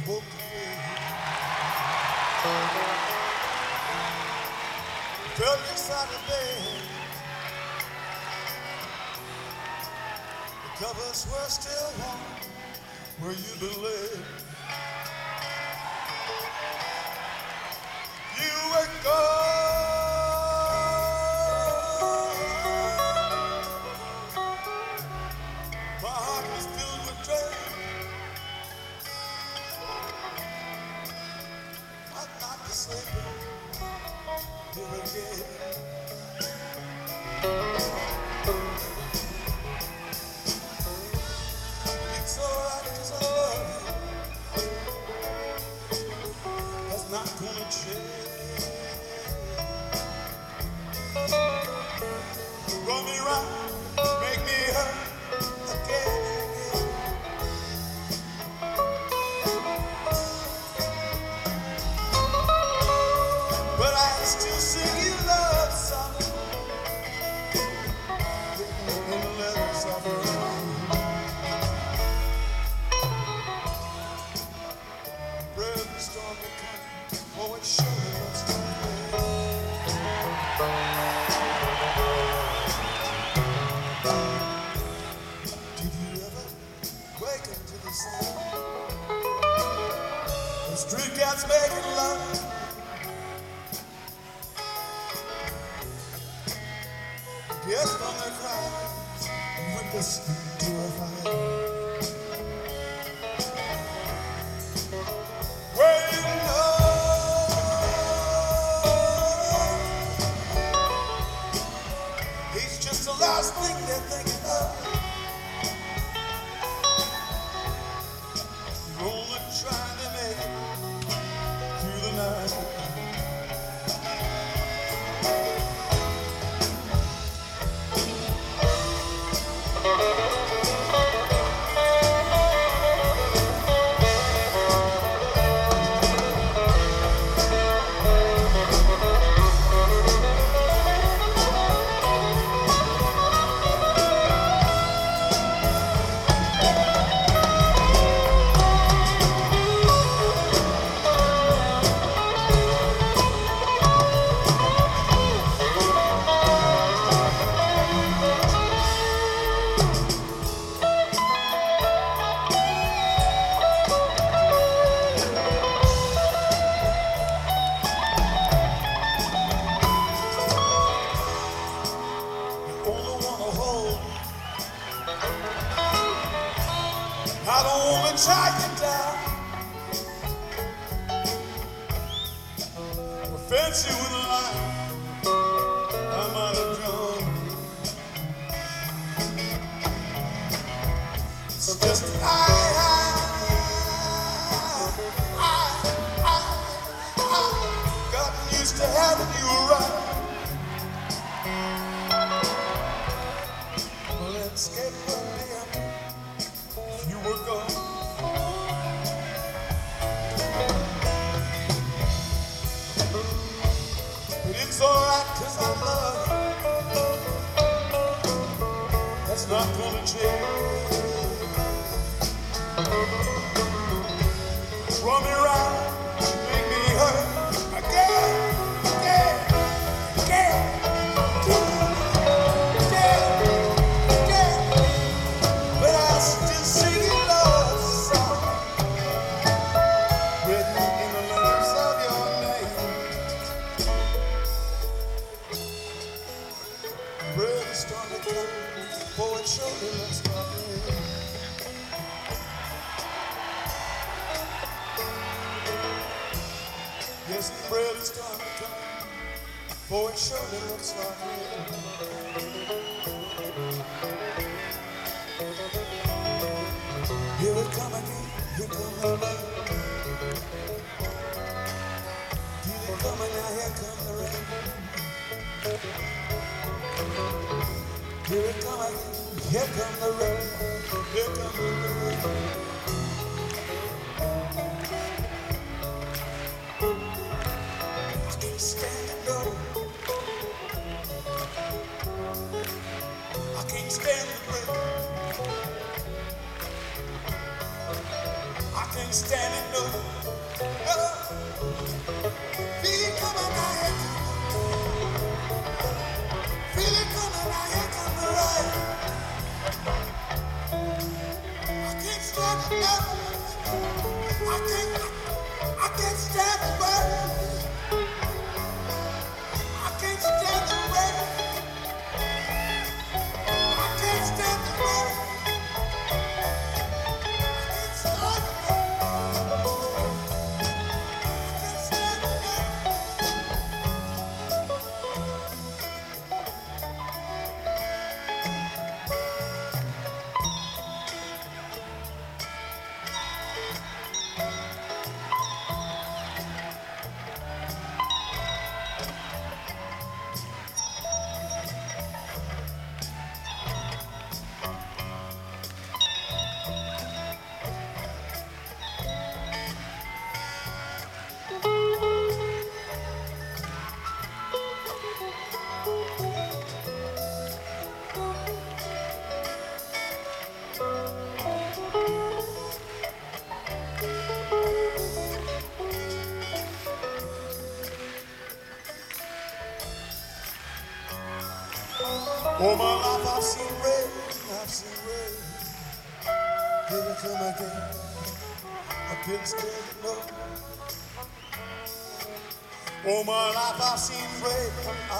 woke me. Felt excited, babe. The covers were still warm where you been laid. You were gone. My heart was filled with dread. I'm not to sleep here again. It's alright 'cause I love you. That's not gonna change. Run me right, make me hurt again and again. But I still sing you love song in the letters of your name. Brother storm to come, oh it surely looks like rain. Did you ever wake up to the sound of street cats making love? Yes, from their cries, you would listen to a fire. Well, you know, he's just the last thing they're thinking of. You're only trying to make it through the night. I don't wanna tie you down or fence you with a line I might have drawn. So just I got used to having you around. Well, escape from me. You were gone. But it's alright 'cause I love you. That's not gonna change. Run me round, make me hurt again, again, again. For it surely looks like rain. Yes, the bread is gonna come. For it surely looks like rain. Here it come again. Here come the rain. Feel it coming now. Here come the rain. Here it come again. Here come the rain. Here come the rain. I can't stand it, no. I can't stand the rain. I can't can't stand it, no. Oh, feel it coming out here. Feel it coming out here, come the rain. I can't stand it, no. I can't stand the rain. I can't stand the rain. I can't stand the rain. All my life I've seen rain, here we come again. I can't stand it, no. All my life I've seen rain,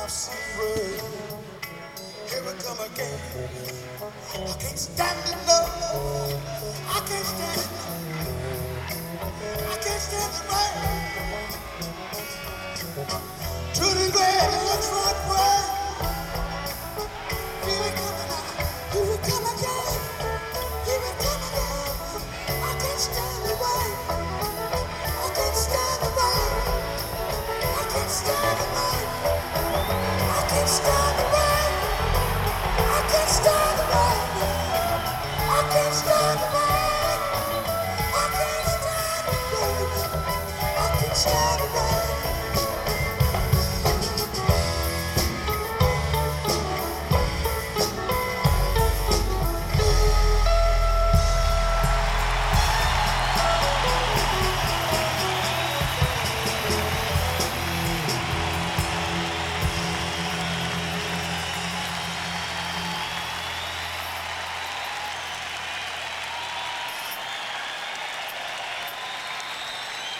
here we come again. I can't stand it, no. I can't stand it.